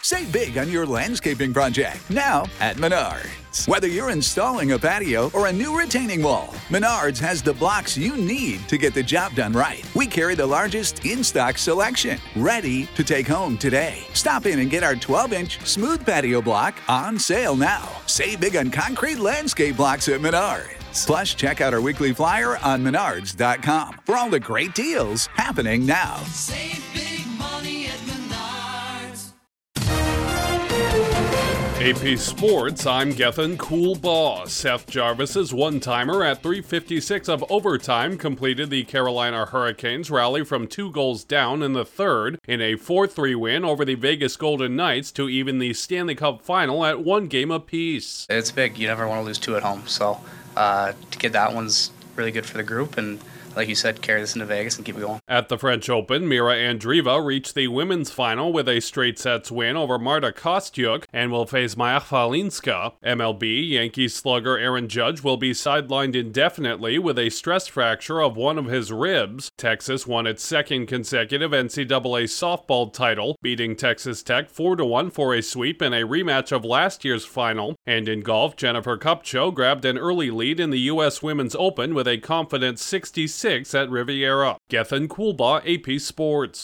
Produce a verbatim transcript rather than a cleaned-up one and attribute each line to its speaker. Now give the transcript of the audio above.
Speaker 1: Save big on your landscaping project now at Menards. Whether you're installing a patio or a new retaining wall, Menards has the blocks you need to get the job done right. We carry the largest in-stock selection, ready to take home today. Stop in and get our twelve-inch smooth patio block on sale now. Save big on concrete landscape blocks at Menards. Plus, check out our weekly flyer on menards dot com for all the great deals happening now.
Speaker 2: Save big money at Menards.
Speaker 3: A P Sports, I'm Gethin Coolbaugh. Seth Jarvis's one-timer at three fifty-six of overtime completed the Carolina Hurricanes rally from two goals down in the third in a four three win over the Vegas Golden Knights to even the Stanley Cup final at one game apiece.
Speaker 4: It's big. You never want to lose two at home, so uh, to get that one's really good for the group, and like you said, carry this into Vegas and keep it going.
Speaker 3: At the French Open, Mira Andreeva reached the women's final with a straight sets win over Marta Kostyuk and will face Maja Falinska. M L B, Yankees slugger Aaron Judge will be sidelined indefinitely with a stress fracture of one of his ribs. Texas won its second consecutive N C double A softball title, beating Texas Tech four to one for a sweep in a rematch of last year's final. And in golf, Jennifer Kupcho grabbed an early lead in the U S Women's Open with a confident sixty-six at Riviera. Gethin Coolbaugh, A P Sports.